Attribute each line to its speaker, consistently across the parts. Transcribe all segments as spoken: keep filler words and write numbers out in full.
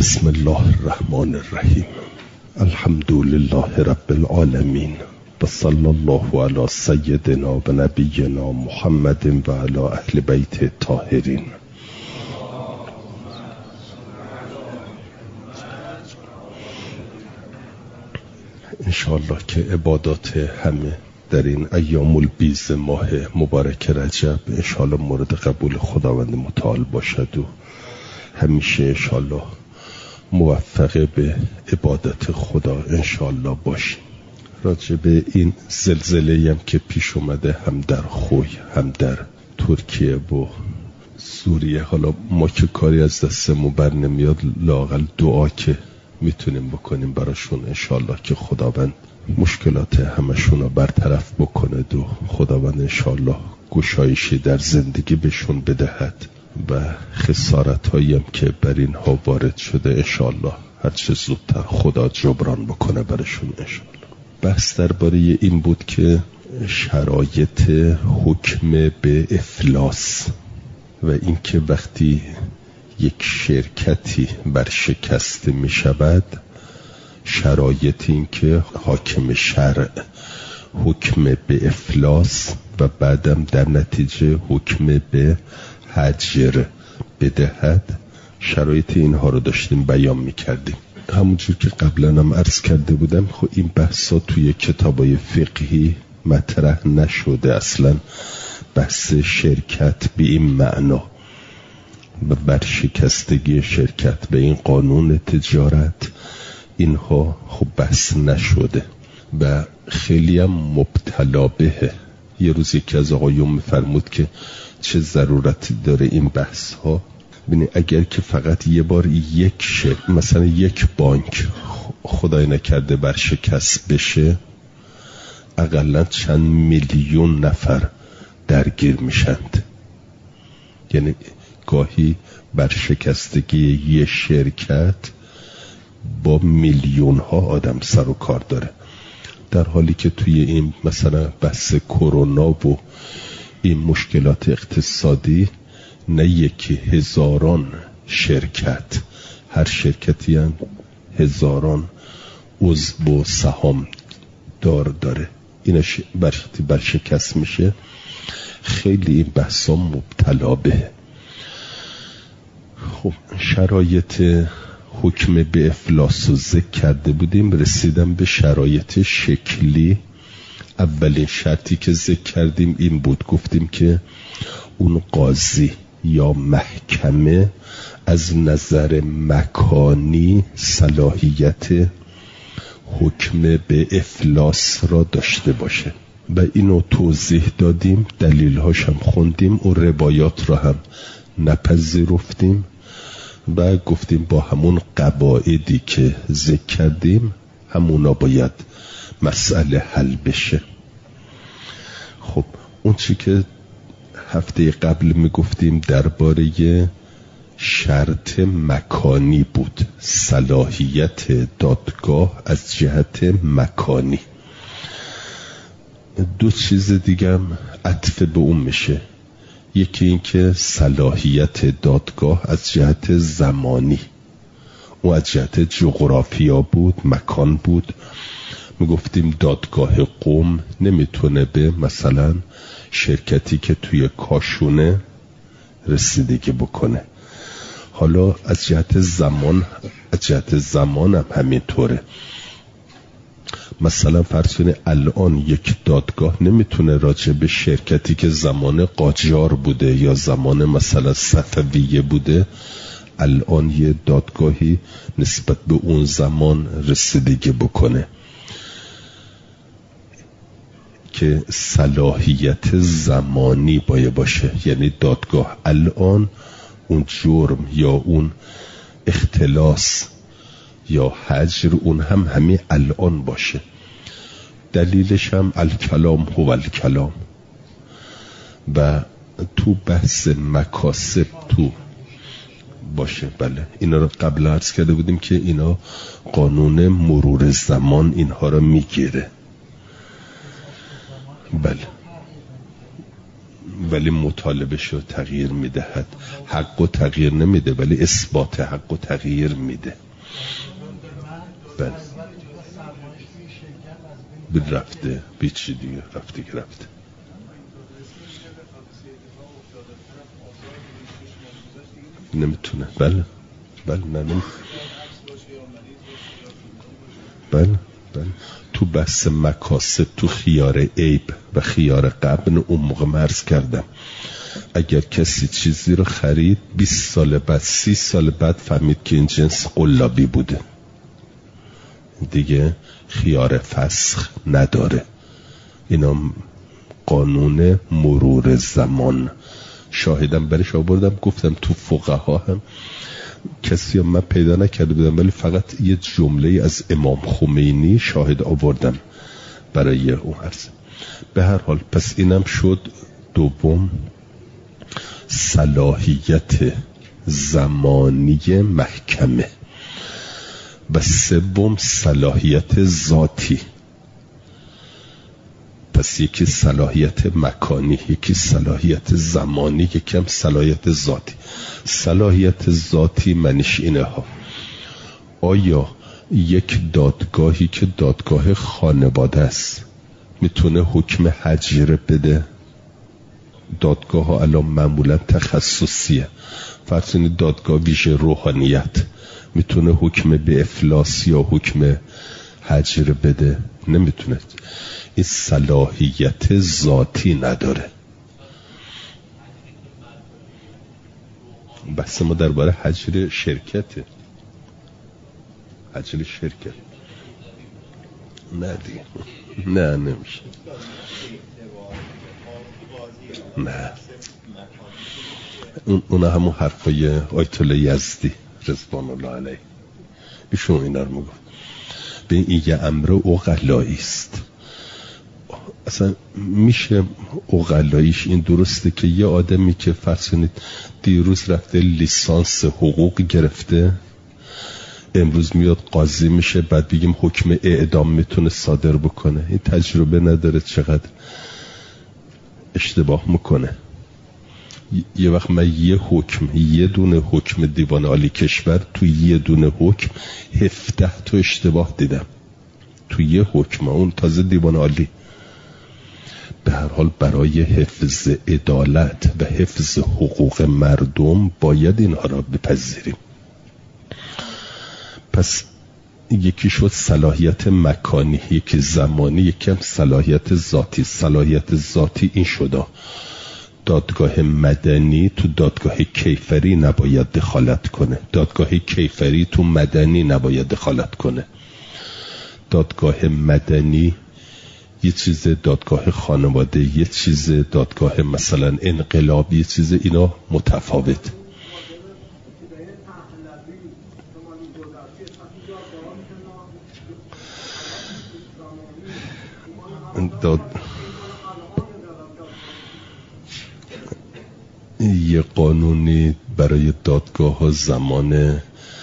Speaker 1: بسم الله الرحمن الرحیم. الحمد لله رب العالمین و صلی الله علی سیدنا و نبینا محمد و علی اهل بیت الطاهرین. انشاءالله که عبادات همه در این ایام البیض ماه مبارک رجب انشاءالله مورد قبول خداوند متعال باشد و همیشه انشاءالله موفق به عبادت خدا انشاءالله باشیم. راجع به این زلزله هم که پیش اومده هم در خوی هم در ترکیه و سوریه، حالا ما که کاری از دستمون بر نمیاد، لااقل دعا که میتونیم بکنیم براشون انشاءالله که خداوند مشکلات همشون رو برطرف بکنه و خداوند انشاءالله گشایشی در زندگی بهشون بدهد و خسارت هایی هم که بر اینها وارد شده انشاءالله هرچه زودتر خدا جبران بکنه برشون انشاءالله. بحث درباره این بود که شرایط حکم به افلاس و اینکه وقتی یک شرکتی برشکسته می شود، شرایط این که حاکم شرع حکم به افلاس و بعدم در نتیجه حکم به حجر بدهد، شرایط اینها رو داشتیم بیان می کردیم. همونجور که قبلا هم عرض کرده بودم، خب این بحثا توی کتابای فقهی مطرح نشده اصلا. بحث شرکت به این معنا و برشکستگی شرکت به این قانون تجارت، اینها خب بحث نشده و خیلی هم مبتلا بهه. یه روز یکی از آقایون میفرمود که چه ضرورتی داره این بحث ها. ببینید اگر که فقط یه بار یک شر مثلا یک بانک خدای نکرده برشکست بشه، اقلا چند میلیون نفر درگیر میشند. یعنی گاهی برشکستگی یه شرکت با میلیون ها آدم سر و کار داره، در حالی که توی این مثلا بحث کرونا و این مشکلات اقتصادی نه یکی هزاران شرکت، هر شرکتی هم هزاران عضو و سهام دار داره، این برشکتی برشکست میشه. خیلی این بحثا مبتلا به. خب شرایط حکم به افلاس رو ذکر کرده بودیم، رسیدم به شرایط شکلی. اولین شرطی که ذکر کردیم این بود، گفتیم که اون قاضی یا محکمه از نظر مکانی صلاحیت حکم به افلاس را داشته باشه و اینو توضیح دادیم، دلیل‌هاش هم خوندیم و روایات را هم نپذیرفتیم و گفتیم با همون قواعدی که ذکر کردیم همونا باید مسئله حل بشه. خب اون چی که هفته قبل میگفتیم درباره شرط مکانی بود، صلاحیت دادگاه از جهت مکانی. دو چیز دیگه هم عطف به اون میشه، یکی این که صلاحیت دادگاه از جهت زمانی، او از جهت جغرافیا بود، مکان بود. میگفتیم دادگاه قم نمیتونه به مثلا شرکتی که توی کاشونه رسیدگی بکنه. حالا از جهت زمان، از جهت زمان هم همینطوره. مثلا فرض کنید الان یک دادگاه نمیتونه راجع به شرکتی که زمان قاجار بوده یا زمان مثلا صفویه بوده، الان یه دادگاهی نسبت به اون زمان رسیدگی بکنه، که صلاحیت زمانی باید باشه. یعنی دادگاه الان اون جرم یا اون اختلاس یا حجر اون هم همین الان باشه. دلیلش هم الکلام هو الکلام. و تو بحث مکاسب تو باشه. بله اینا رو قبل عرض کرده بودیم که اینا قانون مرور زمان اینها رو میگیره. بله ولی مطالبه شو تغییر میدهد. حق و تغییر نمیده ولی اثبات حق و تغییر میده. بله بی رفته بی چی دیگه رفته که رفته. نمیتونه. بله بله نه نمی... بله بله تو بحث مکاسب تو خیار عیب و خیار قبن اون موقع مرز کردم اگر کسی چیزی رو خرید بیست سال بعد سی سال بعد فهمید که این جنس قلابی بوده دیگه خیار فسخ نداره. اینا قانون مرور زمان. شاهدم برش آوردم گفتم تو فقها هم کسی هم من پیدا نکرده بودم ولی فقط یه جمله از امام خمینی شاهد آوردم برای اون عرض. به هر حال پس اینم شد دوم صلاحیت زمانی محکمه و سوم صلاحیت ذاتی. پس یکی صلاحیت مکانی، یکی صلاحیت زمانی، یکی هم صلاحیت ذاتی. صلاحیت ذاتی معنیش اینه ها آیا یک دادگاهی که دادگاه خانواده است میتونه حکم حجر بده؟ دادگاه ها الان معمولا تخصصیه. فرض کنید دادگاه ویژه روحانیت میتونه حکم به افلاس یا حکم حجر بده؟ نمیتونه. این صلاحیت ذاتی نداره. بحث ما درباره حجر شرکته. حجر شرکت نه دیگه نه نمیشه. نه اون اون همون حرفای آیت الله یزدی رضوان الله علیه ایشون اینا رو میگفت. به این یه امر عقلایی است. اصلا میشه عقلاییش این درسته که یه آدمی که فرض کنید دیروز رفته لیسانس حقوق گرفته امروز میاد قاضی میشه بعد بگیم حکم اعدام میتونه صادر بکنه؟ این تجربه نداره چقدر اشتباه میکنه. یه وقت من یه حکم یه دونه حکم دیوان عالی کشور تو یه دونه حکم هفده تا اشتباه دیدم تو یه حکم، اون تازه دیوان عالی. به هر حال برای حفظ عدالت و حفظ حقوق مردم باید اینها را بپذیریم. پس یکی شد صلاحیت مکانی، یکی زمانی، یکی هم صلاحیت ذاتی. صلاحیت ذاتی این شده دادگاه مدنی تو دادگاه کیفری نباید دخالت کنه، دادگاه کیفری تو مدنی نباید دخالت کنه. دادگاه مدنی یه چیز، دادگاه خانواده یه چیز، دادگاه مثلا انقلاب یه چیز، اینا متفاوت. داد... یه قانونی برای دادگاه ها زمان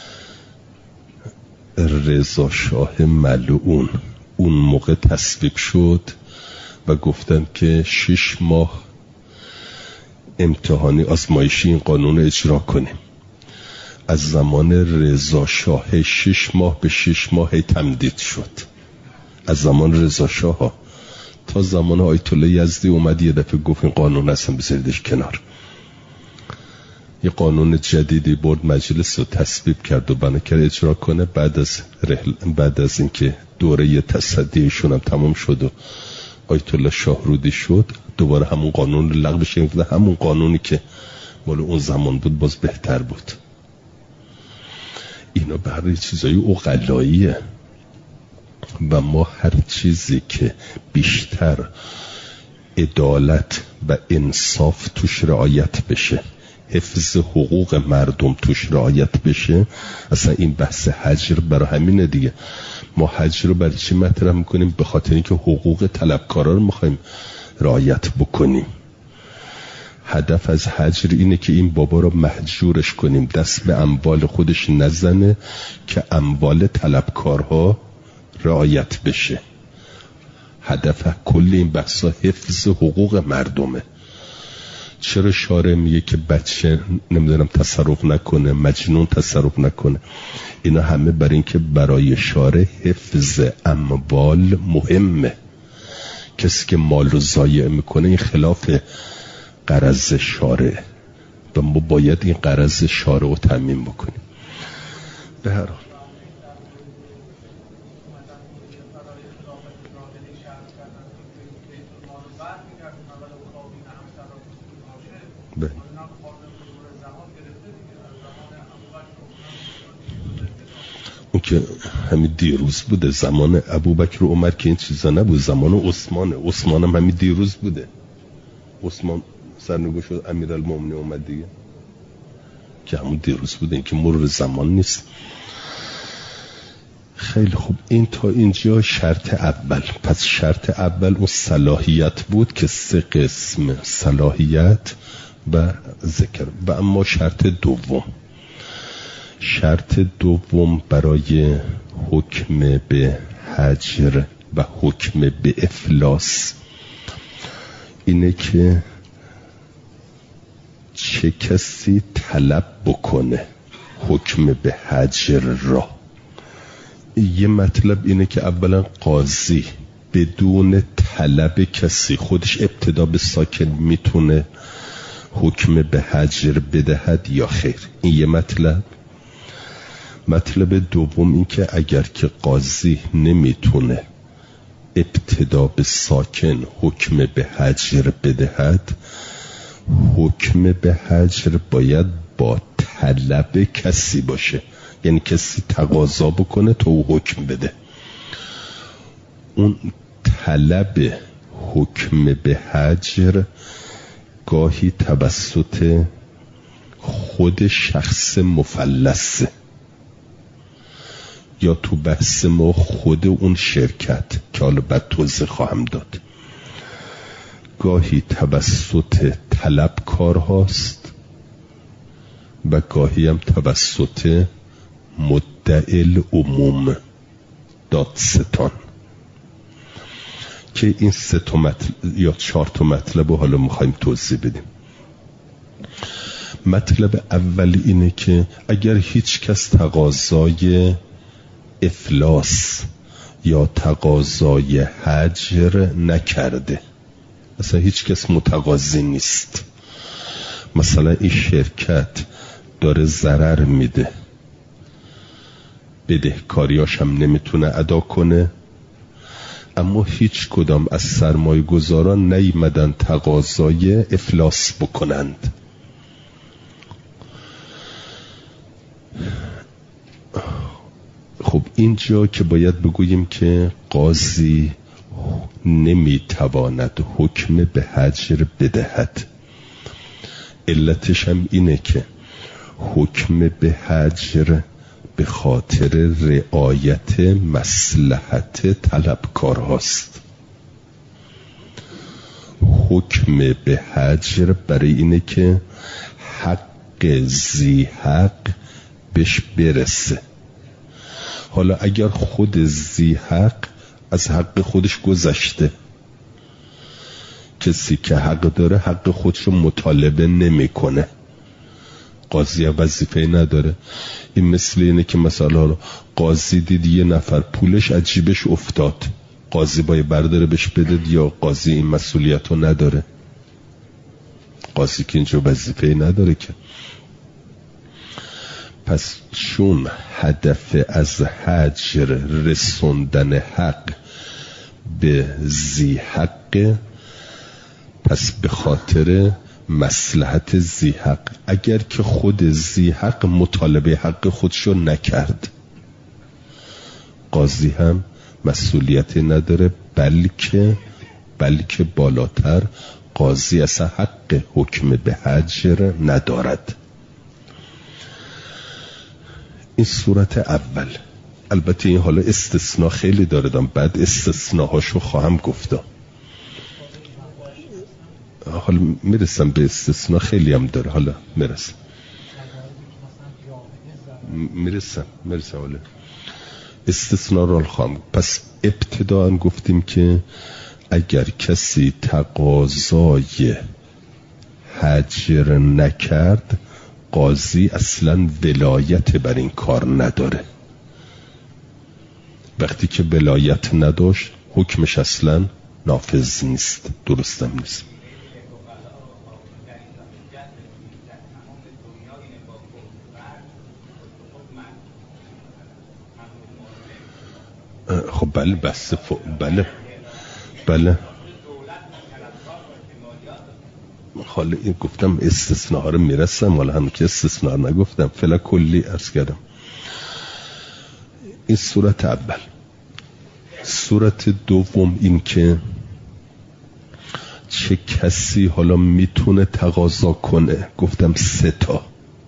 Speaker 1: رضا شاه ملعون اون موقع تصویب شد و گفتن که شش ماه امتحانی آزمایشی این قانون رو اجرا کنیم. از زمان رضا شاه شش ماه به شش ماه تمدید شد. از زمان رضا شاه تا زمان آیت الله یزدی اومد یه دفعه گفت این قانون اصلا بذاریدش کنار. یه قانون جدیدی برد مجلس رو تصویب کرد و بنا کرد اجرا کنه. بعد از رحل بعد از اینکه دوره تصدیشون هم تمام شد و آیت الله شاهرودی شد دوباره همون قانون رو لغوش کردن. همون قانونی که مال اون زمان بود باز بهتر بود. اینا برای چیزای عقلاییه و ما هر چیزی که بیشتر عدالت و انصاف توش رعایت بشه، حفظ حقوق مردم توش رعایت بشه، اصلا این بحث حجر برای همینه دیگه. ما حجر رو برای چی مطرح میکنیم؟ به خاطر اینکه حقوق طلبکارا رو میخوایم رعایت بکنیم. هدف از حجر اینه که این بابا رو محجورش کنیم، دست به اموال خودش نزنه که اموال طلبکارها رعایت بشه. هدف کل این بحثا حفظ حقوق مردمه. چرا شارع میگه که بچه نمیدونم تصرف نکنه، مجنون تصرف نکنه؟ اینا همه برای این که برای شارع حفظ اموال مهمه. کسی که مال رو ضایع میکنه این خلاف غرض شارع و ما باید این غرض شارع رو تامین بکنیم. به هر حال بله. اون که همین دیروز بوده، زمان ابوبکر و عمر که این چیزا نبود، زمان عثمانه. عثمان هم همین دیروز بوده. عثمان سرنگوش شد امیرالمومنین اومد دیگه، که همون دیروز بوده، این که مرور زمان نیست. خیلی خوب، این تا اینجا شرط اول. پس شرط اول اون صلاحیت بود که سه قسم، صلاحیت و ذکر. و اما شرط دوم، شرط دوم برای حکم به حجر و حکم به افلاس اینه که چه کسی طلب بکنه حکم به حجر را. یه مطلب اینه که اولا قاضی بدون طلب کسی خودش ابتدا به ساکن میتونه حکم به حجر بدهد یا خیر. این یه مطلب. مطلب دوم این که اگر که قاضی نمیتونه ابتدا به ساکن حکم به حجر بدهد، حکم به حجر باید با طلب کسی باشه، یعنی کسی تقاضا بکنه تو حکم بده. اون طلب حکم به حجر گاهی توسط خود شخص مفلسه، یا تو بحث ما خود اون شرکت که حالا بعد توضیح خواهم داد، گاهی توسط طلبکار هاست و گاهی هم توسط مدعی العموم دادستان، که این سه تا مطلب یا چهار تا مطلب رو حالا میخوایم توضیح بدیم. مطلب اول اینه که اگر هیچ کس تقاضای افلاس یا تقاضای حجر نکرده، مثلا هیچ کس متقاضی نیست، مثلا این شرکت داره ضرر میده، بدهکاریاش هم نمیتونه ادا کنه، اما هیچ کدام از سرمایه گذاران نیامدن تقاضای افلاس بکنند، خب اینجا که باید بگوییم که قاضی نمیتواند حکم به حجر بدهد. علتش هم اینه که حکم به حجر به خاطر رعایت مصلحت طلبکار هاست. حکم به حجر برای اینه که حق ذی حق بهش برسه. حالا اگر خود ذی حق از حق خودش گذشته، کسی که حق داره حق خودش رو مطالبه نمیکنه، قاضی وظیفه نداره. این مثل اینه که مثلا قاضی دید یه نفر پولش عجیبش افتاد، قاضی باید برداره بهش بده یا قاضی این مسئولیت رو نداره؟ قاضی که اینجا وظیفه نداره که. پس چون هدف از حجر رسوندن حق به ذی حق، پس به خاطر مصلحت ذی حق. اگر که خود ذی حق مطالبه حق خودشو نکرد، قاضی هم مسئولیتی نداره، بلکه بلکه بالاتر قاضی اصلا حق حکم به حجر ندارد. این صورت اول. البته این حالا استثناء خیلی داردم، بعد استثناءهاشو خواهم گفتم. حالا میرسم به استثناء، خیلی هم داره، حالا میرسم میرسم میرسم حالا استثناء رو خواهم. پس ابتداً گفتیم که اگر کسی تقاضای هجر نکرد، قاضی اصلا ولایت بر این کار نداره. وقتی که ولایت نداشت حکمش اصلا نافذ نیست، درستم نیست. خب بله بس ف... بله بله حالا این گفتم استثناء رو میرسم، حالا هم که استثناء نگفتم، فعلا کلی عرض کردم. این صورت اول. صورت دوم این که چه کسی حالا میتونه تقاضا کنه. گفتم سه تا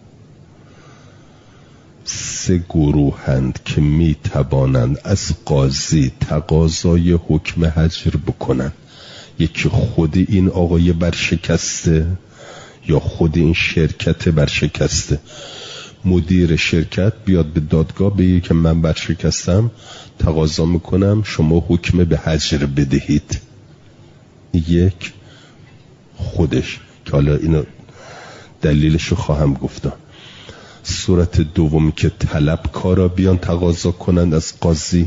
Speaker 1: سه گروهند که میتوانند از قاضی تقاضای حکم هجر بکنند. یکی خود این آقای برشکسته یا خود این شرکت برشکسته. مدیر شرکت بیاد به دادگاه بگه که من برشکستم، تقاضا میکنم شما حکم به هجر بدهید. یک خودش که حالا اینو دلیلشو خواهم گفتم. صورت دومی که طلبکارا بیان تقاضا کنند از قاضی.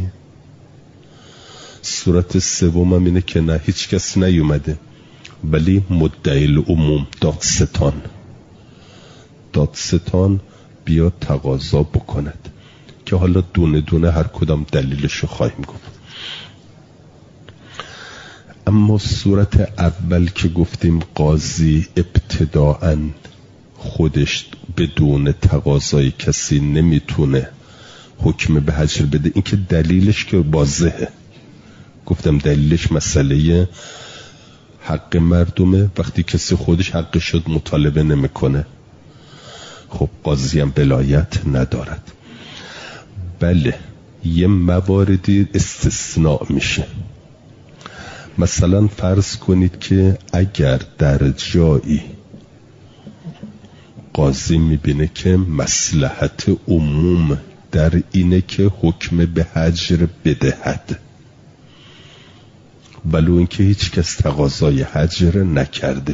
Speaker 1: صورت سوم هم اینه که نه هیچ کس نیومده ولی مدعی العموم دادستان دادستان بیاد تقاضا بکند که حالا دونه دونه هر کدام دلیلشو خواهیم گفت. اما صورت اول که گفتیم قاضی ابتداءً خودش بدون تقاضای کسی نمیتونه حکم به هجر بده، این که دلیلش که واضحه. گفتم دلیلش مسئله حق مردمه. وقتی کسی خودش حقش شد مطالبه نمیکنه، خب قاضی هم ولایت ندارد. بله یه مواردی استثناء میشه. مثلا فرض کنید که اگر در جایی قاضی میبینه که مصلحت عموم در اینه که حکم به هجر بدهد، ولو اینکه هیچ کس تقاضای هجر نکرده.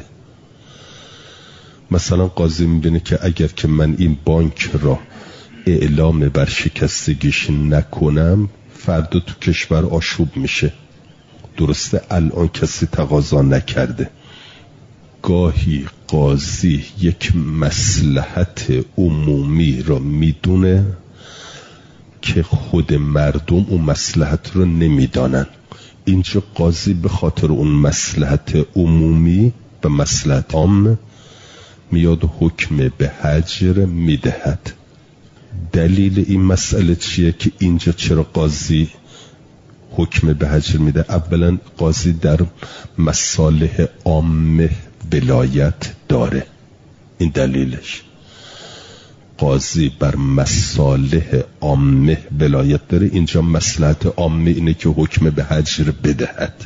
Speaker 1: مثلا قاضی میبینه که اگر که من این بانک را اعلام بر شکستگیش نکنم فردا تو کشور آشوب میشه. درسته الان کسی تقاضا نکرده. گاهی قاضی یک مصلحت عمومی را میدونه که خود مردم اون مصلحت رو نمیدانن. اینجا قاضی به خاطر اون مصلحت عمومی و مصلحت عام میاد حکم به هجر میدهد. دلیل این مسئله چیه که اینجا چرا قاضی حکم به هجر میده؟ اولا قاضی در مصالح عامه ولایت داره. این دلیلش. قاضی بر مصالح عامه ولایت داره. اینجا مصلحت عامه اینه که حکم به هجر بدهد.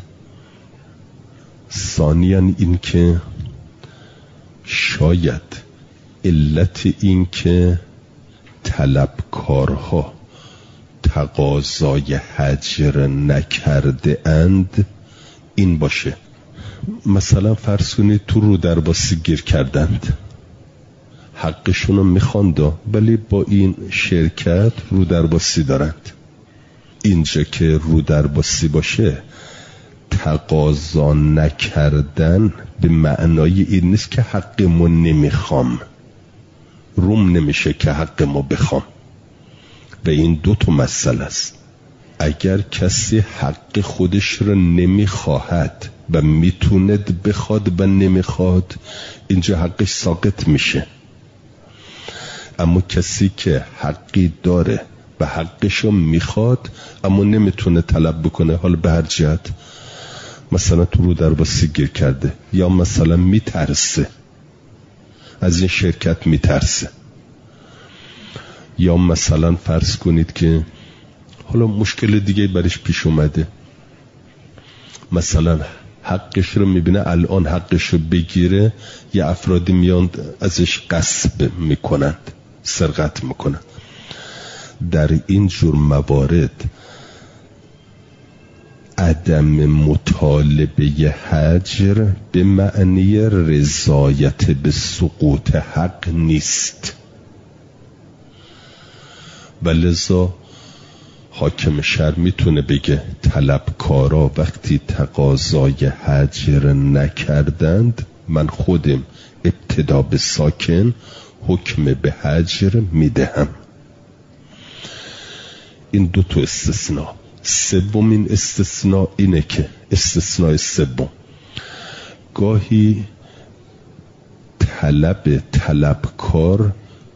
Speaker 1: ثانیاً این که شاید علت این که طلبکارها تقاضای هجر نکرده اند این باشه. مثلا فرض کنید تو رو درباسی گیر کردند، حقشونو میخواند ولی با این شرکت رو درباسی دارند. اینجا که رو درباسی باشه تقاضا نکردن به معنای این نیست که حقمو نمیخوام، روم نمیشه که حقمو بخوام. و این دو تا مسئله است. اگر کسی حق خودش رو نمیخواهد و میتوند بخواد و نمیخواد اینجا حقش ساقط میشه. اما کسی که حقی داره و حقش رو میخواد اما نمیتونه طلب بکنه، حالا به هر جهت، مثلا تو رو درباسی گیر کرده یا مثلا میترسه از این شرکت، میترسه، یا مثلا فرض کنید که حالا مشکل دیگه برش پیش اومده، مثلا حقش رو میبینه الان حقش رو بگیره یه افرادی میان ازش غصب میکنند، سرقت میکنند. در این جور موارد عدم مطالبه مطالبه حجر به معنی رضایت به سقوط حق نیست، و لذا حاکم شهر میتونه بگه طلبکارا وقتی تقاضای حجر نکردند من خودم ابتدا به ساکن حکم به حجر میدهم. این دو تا استثناء. سومین استثناء اینه که استثناء سوم، گاهی طلب طلبکار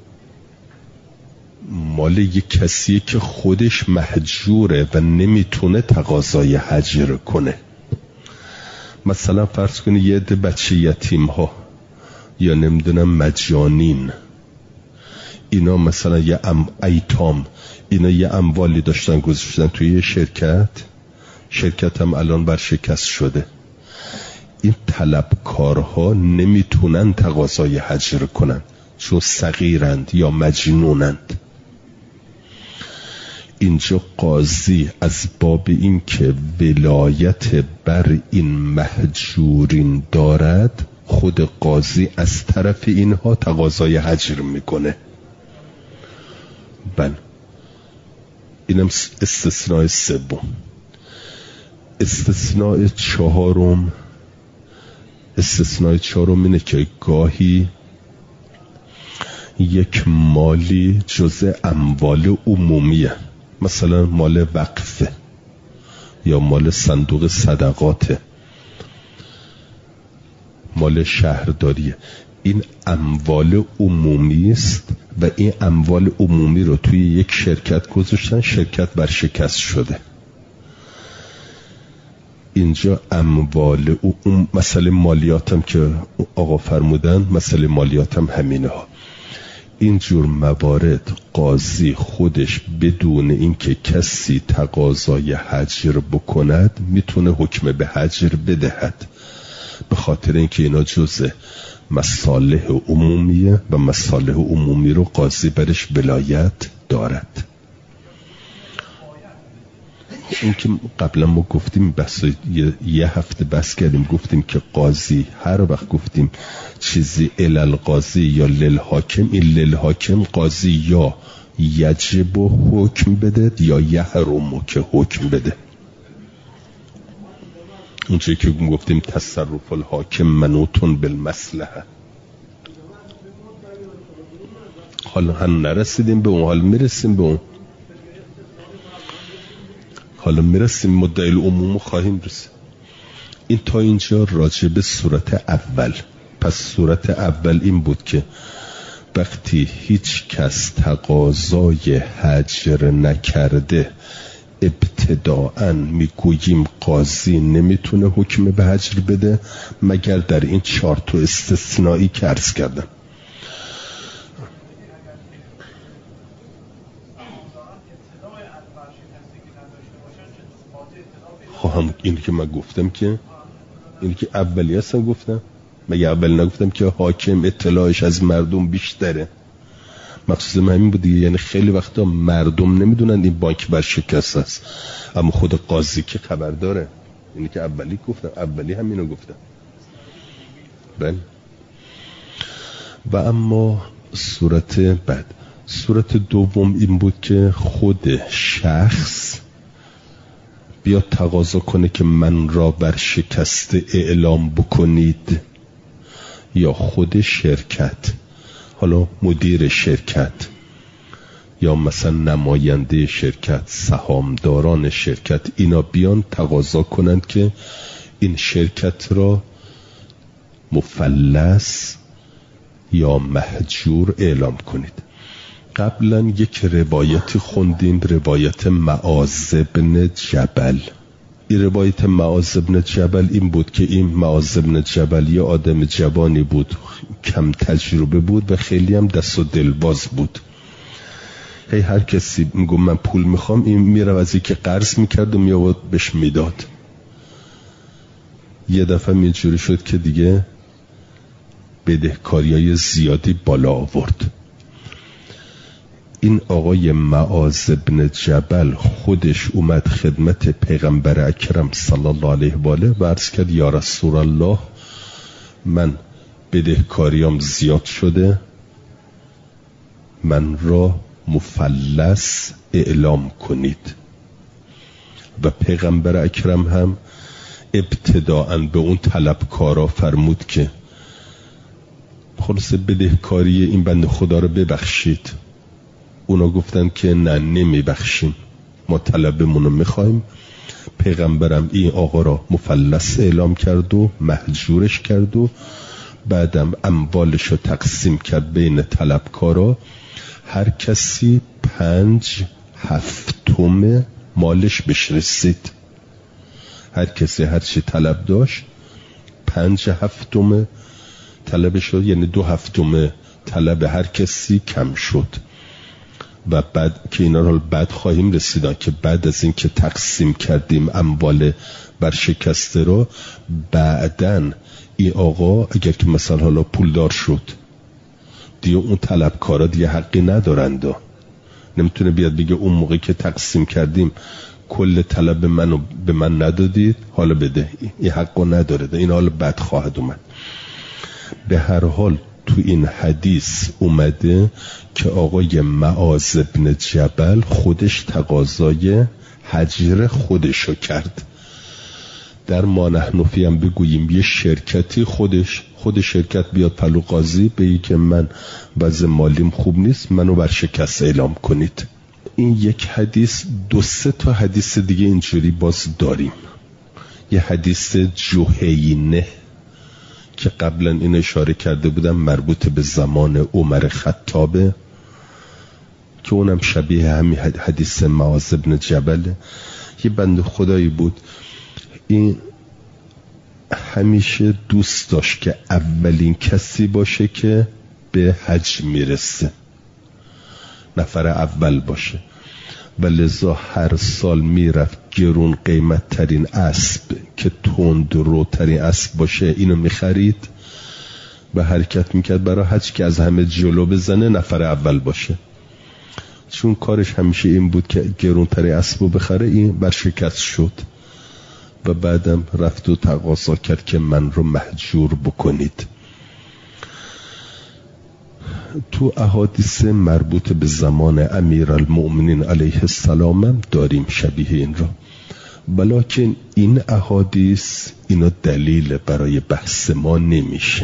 Speaker 1: مال یک کسیه که خودش محجوره و نمیتونه تقاضای حجر کنه. مثلا فرض کنی یه عده بچه یتیم ها یا نمیدونم مجانین، اینا مثلا یه ام ایتام، اینا یه اموالی داشتن گذاشتن توی یه شرکت، شرکت هم الان ورشکست شده. این طلبکارها نمیتونن تقاضای حجر کنن چون صغیرند یا مجنونند. اینجا قاضی از باب این که ولایت بر این محجورین دارد، خود قاضی از طرف اینها تقاضای حجر میکنه. بله، اینم استثناء سوم. استثناء چهارم استثناء چهارم اینه که گاهی یک مالی جزء اموال عمومیه، مثلا مال وقفه یا مال صندوق صدقاته، مال شهرداریه. این اموال عمومی است و این اموال عمومی رو توی یک شرکت گذاشتن، شرکت ورشکست شده. اینجا اموال عموم، مسئله مالیاتم که آقا فرمودن، مسئله مالیاتم همینه ها. اینجور موارد قاضی خودش بدون اینکه کسی تقاضای حجر بکند میتونه حکم به حجر بدهد، به خاطر اینکه اینا جزء مصالح عمومیه و مصالح عمومی رو قاضی برش ولایت دارد. این که قبلا ما گفتیم بحث یه, یه هفته بحث کردیم، گفتیم که قاضی هر وقت گفتیم چیزی الالقاضی یا للحاکم، این للحاکم قاضی یا یجب حکم بده یا یحرم که حکم بده. اونچه که گفتیم تصرف الحاکم منوطن بالمصلحه. حالا هم نرسیدیم به اون، حالا میرسیم به اون، حالا میرسیم مدعی العموم خواهیم رسید. این تا اینجا راجع به صورت اول. پس صورت اول این بود که وقتی هیچ کس تقاضای حجر نکرده ابتداءً میگوییم قاضی نمیتونه حکم به حجر بده مگر در این چهار تا استثنایی که عرض کردم. خواهم این که من گفتم که این که اولی هستم گفتم، مگه اول نگفتم که حاکم اطلاعش از مردم بیشتره؟ مقصود من همین بود دیگه، یعنی خیلی وقتا مردم نمیدونن این بانک ورشکست است، اما خود قاضی که خبر داره. اینی که اولی گفتم، اولی همینو گفتم. بله. و اما صورت بعد، صورت دوم این بود که خود شخص بیا تقاضا کنه که من را ورشکست اعلام بکنید، یا خود شرکت، حالا مدیر شرکت یا مثلا نماینده شرکت، سهامداران شرکت، اینا بیان تقاضا کنند که این شرکت را مفلس یا محجور اعلام کنید. قبلا یک روایتی خوندیم، روایت معاذ بن جبل. این روایت معاذ بن جبل این بود که این معاذ بن جبل یه آدم جوانی بود، کم تجربه بود و خیلی هم دست و دلباز بود. هی هر کسی میگم من پول میخوام، این میره از اینکه قرض میکرد و میآورد بهش میداد. یه دفعه اینجوری شد که دیگه بدهکاریای زیادی بالا آورد. این آقای معاذ بن جبل خودش اومد خدمت پیغمبر اکرم صلی الله علیه و آله و عرض کرد یا رسول الله من بدهکاریام زیاد شده، من را مفلس اعلام کنید. و پیغمبر اکرم هم ابتداءً به اون طلبکارا فرمود که خلاص بدهکاری این بنده خدا رو ببخشید. اونا گفتن که نه نمی بخشیم، ما طلبمون رو میخوایم. پیغمبرم این آقا را مفلس اعلام کرد و مهجورش کرد و بعدم اموالش رو تقسیم کرد بین طلبکارا. هر کسی پنج هفتم مالش بهش رسید. هر کسی هر چی طلب داشت پنج هفتم طلبش شد، یعنی دو هفتم طلب هر کسی کم شد. و بعد که اینا رو بعد خواهیم رسیدن که بعد از این که تقسیم کردیم اموال برشکسته رو، بعدن این آقا اگر که مثلا حالا پولدار شد دیگه اون طلبکارا دیگه حقی ندارند. نمیتونه بیاد بگه اون موقعی که تقسیم کردیم کل طلب منو به من ندادید حالا بده، این حقو نداره. این حالا بعد خواهد اومد. به هر حال تو این حدیث اومده که آقای معاذ بن جبل خودش تقاضای هجر خودشو کرد. در ما نحنفی هم بگوییم یه شرکتی خودش خود شرکت بیاد پلو قاضی بگی که من وضع مالیم خوب نیست، منو برشکست اعلام کنید. این یک حدیث. دو سه تا حدیث دیگه اینجوری باز داریم. یه حدیث جهینه که قبلا این اشاره کرده بودم مربوط به زمان عمر خطابه که اونم شبیه همین حدیث معاذ بن جبل. یه بنده خدایی بود این همیشه دوست داشت که اولین کسی باشه که به حج میرسه، نفر اول باشه و لذا هر سال میرفت گرون قیمت ترین اسب که تند رو ترین اسب باشه اینو میخرید و حرکت میکرد برای حج که از همه جلو بزنه، نفر اول باشه. چون کارش همیشه این بود که گرون ترین اسب رو بخره، این برشکست شد و بعدم رفت و تقاضا کرد که من رو مهجور بکنید. تو احادیث مربوط به زمان امیرالمؤمنین علیه السلام هم داریم شبیه این را، ولیکن این احادیث اینا دلیل برای بحث ما نمیشه.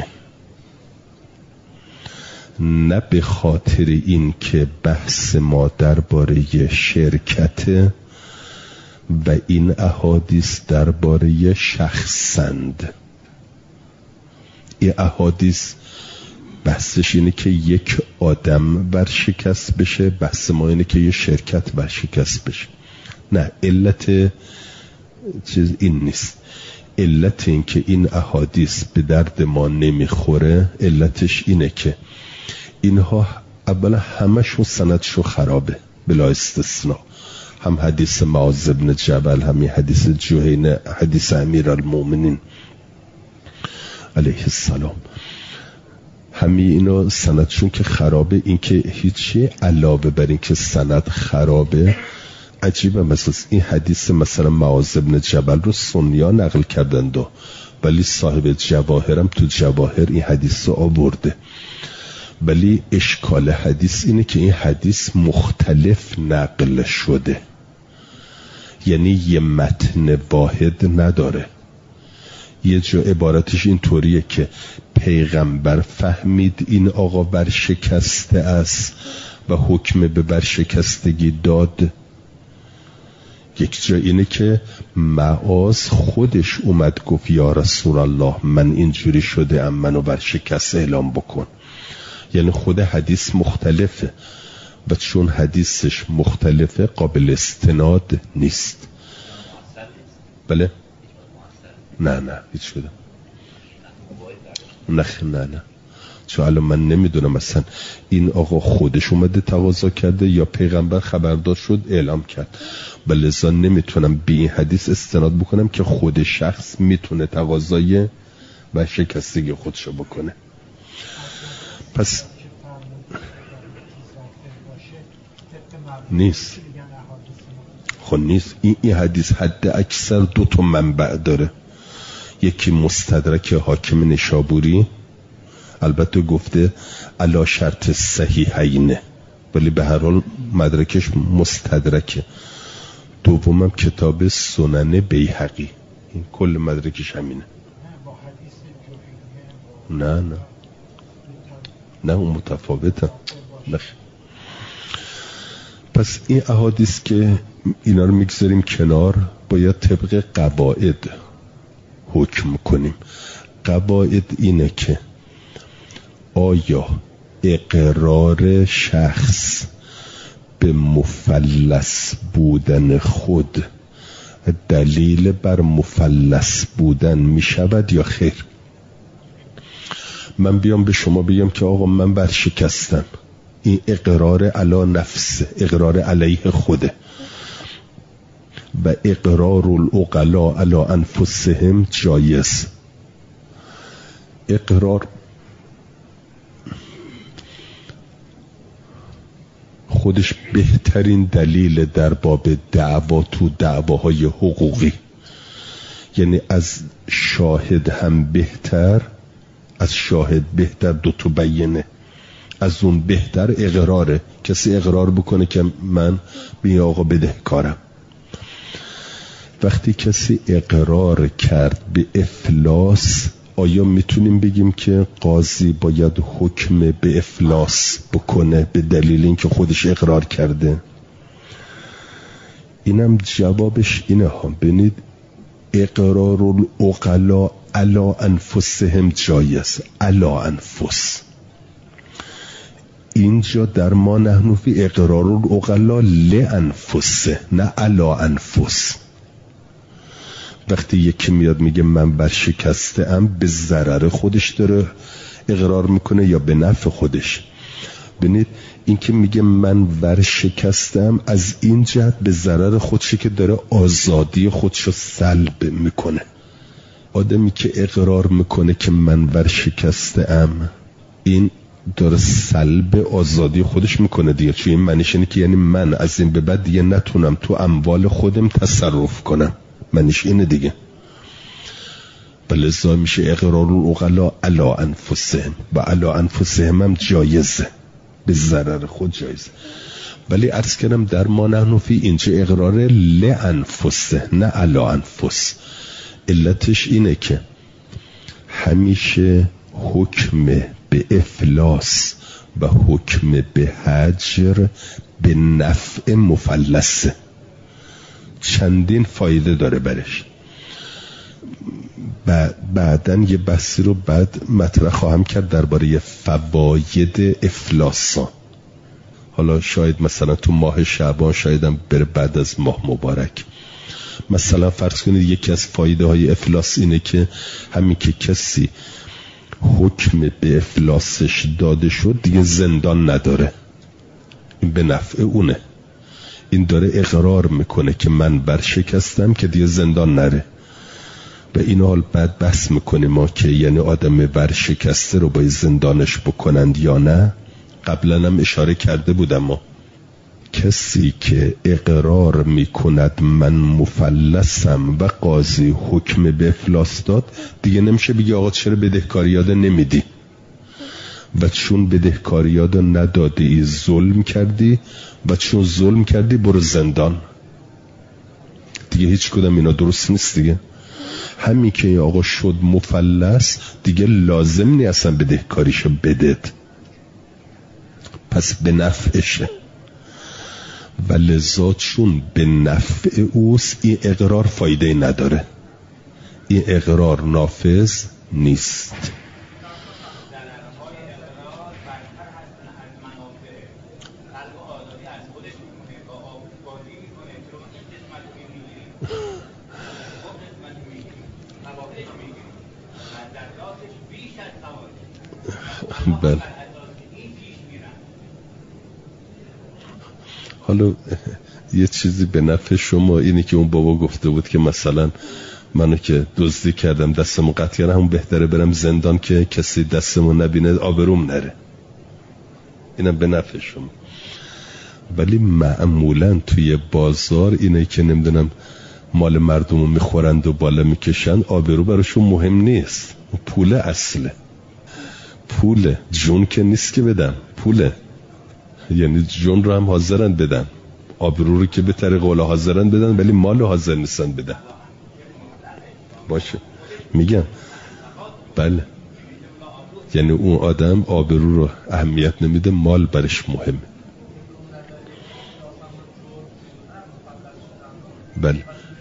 Speaker 1: نه به خاطر این که بحث ما درباره شرکت و این احادیث درباره شخصند. این احادیث بحثش اینه که یک آدم برشکست بشه، بحث ما اینه که یه شرکت برشکست بشه. نه، علت چیز این نیست. علت این که این احادیث به درد ما نمیخوره علتش اینه که اینها اولا همشون سندشون خرابه بلا استثناء. هم حدیث معاذ بن جبل، همین حدیث جهینه، حدیث امیرالمؤمنین علیه السلام، همین اینا سندشون که خرابه. این که هیچی علاوه بر این که سند خرابه عجیبه. مثلا این حدیث مثلا معاذ بن جبل رو سنیا نقل کردند ولی صاحب جواهرم تو جواهر این حدیث رو آورده. ولی اشکال حدیث اینه که این حدیث مختلف نقل شده، یعنی یه متن واحد نداره. یه جا عبارتش این طوریه که پیغمبر فهمید این آقا برشکسته است و حکم به برشکستگی داد. یک جا اینه که معاذ خودش اومد گفت یا رسول الله من اینجوری شده ام، منو برشکست اعلام بکن. یعنی خود حدیث مختلفه و چون حدیثش مختلفه قابل استناد نیست. بله؟ نه نه هیچ شده نه نه نه چون الان من نمیدونم مثلا این آقا خودش اومده تقاضا کرده یا پیغمبر خبردار شد اعلام کرد، بلذا نمیتونم به این حدیث استناد بکنم که خود شخص میتونه تقاضای و شکستگی خودشو بکنه. پس نیست. خب نیست. این, این حدیث حد اکثر دو تا منبع داره، یکی مستدرک حاکم نشابوری، البته گفته علا شرط صحیحینه ولی به هر حال مدرکش مستدرکه. دومم کتاب سنن بیهقی، این کل مدرکش همینه. نه نه نه اون متفاوته. پس این احادیث که اینا رو میگذاریم کنار، باید طبق قواعد حکم کنیم. قواعد اینه که آیا اقرار شخص به مفلس بودن خود دلیل بر مفلس بودن می شود یا خیر؟ من بیام به شما بگم که آقا من برشکستم، این اقرار علی نفس، اقرار علیه خوده، و اقرار العقلاء علی انفسهم جایز. اقرار خودش بهترین دلیل در باب دعوا تو دعواهای حقوقی، یعنی از شاهد هم بهتر، از شاهد بهتر دو تا بیینه، از اون بهتر اقراره. کسی اقرار بکنه که من به آقا بدهکارم. وقتی کسی اقرار کرد به افلاس، آیا میتونیم بگیم که قاضی باید حکم به افلاس بکنه به دلیل اینکه خودش اقرار کرده؟ اینم جوابش اینه ها. ببینید اقرار العقلاء علی انفسهم جایز، علی انفس. اینجا در ما نحن فی اقرار العقلاء لانفسه، نه علی انفس. وقتی یکی میاد میگه من برشکسته ام، به ضرر خودش داره اقرار میکنه یا به نفع خودش؟ ببینید این که میگه من ورشکستم، از این جهت به ضرر خودشه که داره آزادی خودشو سلب میکنه. آدمی که اقرار میکنه که من ورشکستم، این داره سلب آزادی خودش میکنه دیگه. چون این معنیش اینه که یعنی من از این به بعد دیگه نتونم تو اموال خودم تصرف کنم، معنیش اینه دیگه. بلذا میشه اقرار العقلاء علی انفسهم، و علی انفسهم هم جایزه، به ضرر خود جایزه. ولی عرض کردم در ما نحن فی اینجا اقرار لانفسه، نه علی انفس. علتش اینه که همیشه حکم به افلاس و حکم به حجر به نفع مفلسه، چندین فایده داره برش. بعدن یه بحثی رو بعد مطرح خواهم کرد درباره فواید افلاسا. حالا شاید مثلا تو ماه شعبان، شایدم بره بعد از ماه مبارک. مثلا فرض کنید یکی از فایده های افلاس اینه که همین که کسی حکم به افلاسش داده شد دیگه زندان نداره، این به نفع اونه. این داره اقرار میکنه که من برشکستم که دیگه زندان نره. به این حال بعد بحث میکنیم ما که یعنی آدم برشکسته رو باید زندانش بکنند یا نه. قبلا هم اشاره کرده بودم ما کسی که اقرار میکند من مفلسم و قاضی حکم به افلاس داد، دیگه نمیشه بگی آقا چرا بدهکاریات نمیدی، و چون بدهکاریات ندادی ظلم کردی، و چون ظلم کردی برو زندان. دیگه هیچ کدام اینا درست نیست دیگه. همین که آقا شد مفلس دیگه لازم نی اصلا بدهکاریشو بدید، پس به نفعشه. و لذا چون به نفع اوست این اقرار فایده نداره، این اقرار نافذ نیست. بله. حالا یه چیزی به نفع شما اینه که اون بابا گفته بود که مثلا منو که دزدی کردم دستمو قطع کردم، همون بهتره برم زندان که کسی دستمو نبینه آبروم نره. اینم به نفع شما. ولی معمولا توی بازار اینه که نمیدونم مال مردم رو میخورند و بالا میکشند، آبرو براشون مهم نیست. پول اصله، پوله، جون که نیست که بدن، پوله. یعنی جون رو هم حاضرن بدن، آبرو رو که به طریق اولا حاضرن بدن، ولی مال رو حاضر نیستن بدن. باشه میگم بله. یعنی اون آدم آبرو رو اهمیت نمیده، مال برش مهمه. بله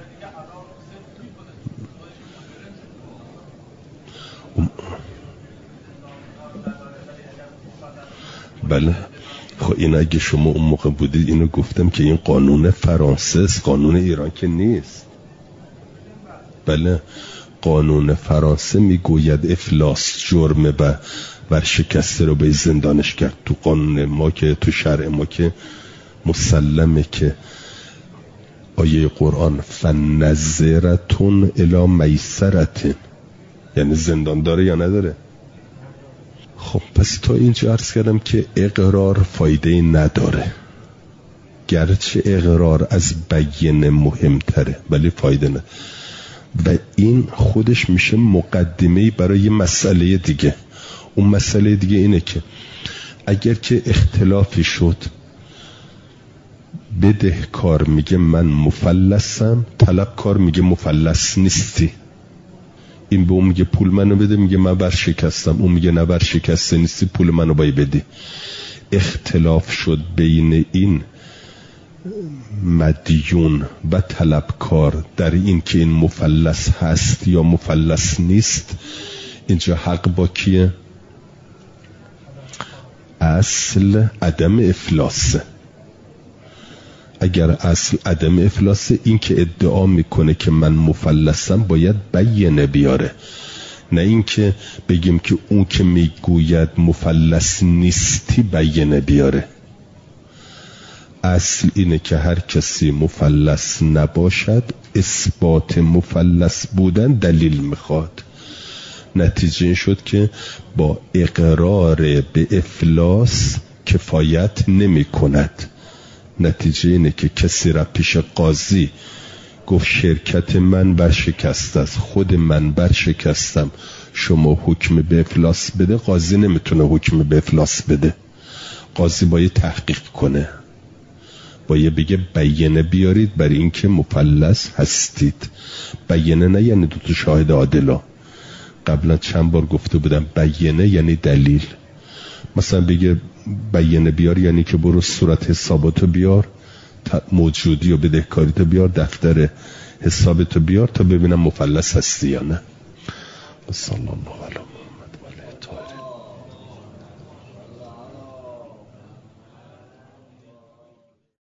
Speaker 1: بله. خب این اگه شما اون موقع بودید اینو گفتم که این قانون فرانسه است، قانون ایران که نیست. بله قانون فرانسه میگوید افلاس جرمه و ورشکسته رو به زندانش کرد. تو قانون ما که تو شرع ما که مسلمه که آیه قرآن فنظرتون الی میسرتن، یعنی زندان داره یا نداره. خب پس تا اینجا عرض کردم که اقرار فایده نداره، گرچه اقرار از بیان مهمتره ولی فایده نداره. و این خودش میشه مقدمه برای مسئله دیگه. اون مسئله دیگه اینه که اگر که اختلافی شد، بدهکار میگه من مفلسم، طلبکار میگه مفلس نیستی. این به اون میگه پول منو بده، میگه من ورشکستم، اون میگه نه ورشکسته نیستی، پول منو باید بدی. اختلاف شد بین این مدیون و طلبکار در این که این مفلس هست یا مفلس نیست. اینجا حق با کیه؟ اصل عدم افلاسه. اگر اصل عدم افلاسه، این که ادعا میکنه که من مفلسم باید بیانه بیاره، نه این که بگیم که اون که میگوید مفلس نیستی بیانه بیاره. اصل اینه که هر کسی مفلس نباشد اثبات مفلس بودن دلیل میخواد. نتیجه این شد که با اقرار به افلاس کفایت نمی کند. نتیجه اینه که کسی را پیش قاضی گفت شرکت من برشکست است، خود من برشکستم، شما حکم به افلاس بده. قاضی نمیتونه حکم به افلاس بده، قاضی باید تحقیق کنه، باید بگه بیانه بیارید برای اینکه مفلس هستید. بیانه نه یعنی دو تا شاهد عادلا، قبلا چند بار گفته بودم بیانه یعنی دلیل. مثلا بگه بیانه بیار یعنی که برو صورت حساباتو بیار، موجودی و بدهکاریتو بیار، دفتر حسابتو بیار تا ببینم مفلس هستی یا نه. صلی الله علیه